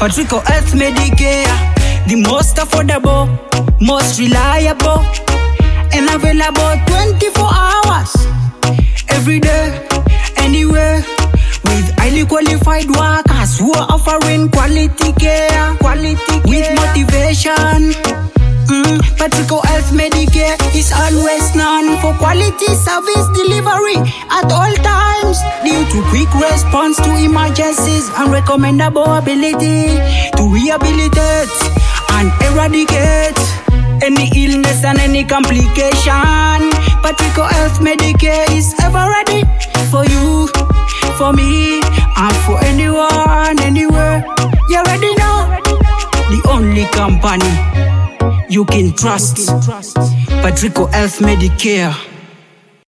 Patrico Health Medicare, the most affordable, most reliable, and available 24 hours, every day, anywhere, with highly qualified workers who are offering quality care, with motivation. Patrico Health Medicare is always known for quality service delivery at all times, due to quick response to emergencies and recommendable ability to rehabilitate and eradicate any illness and any complication. Patrico Health Medicare is ever ready for you, for me, and for anyone, anywhere. You already know, the only company you can trust, Patrico Health Medicare.